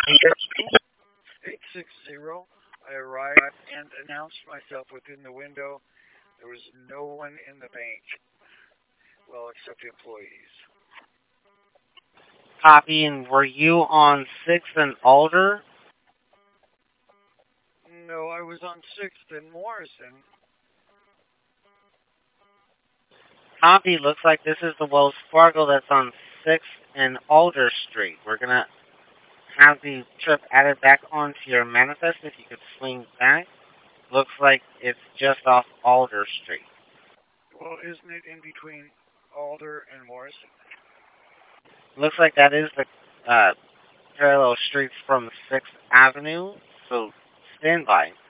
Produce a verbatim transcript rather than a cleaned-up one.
eight six zero. I arrived and announced myself within the window. There was no one in the bank, well, except employees. Copy, and were you on sixth and Alder? No, I was on sixth and Morrison. Copy, looks like this is the Wells Fargo that's on sixth and Alder Street. We're going to have the trip added back onto your manifest if you could swing back. Looks like it's just off Alder Street. Well, isn't it in between Alder and Morrison? Looks like that is the uh, parallel streets from sixth Avenue, so stand by.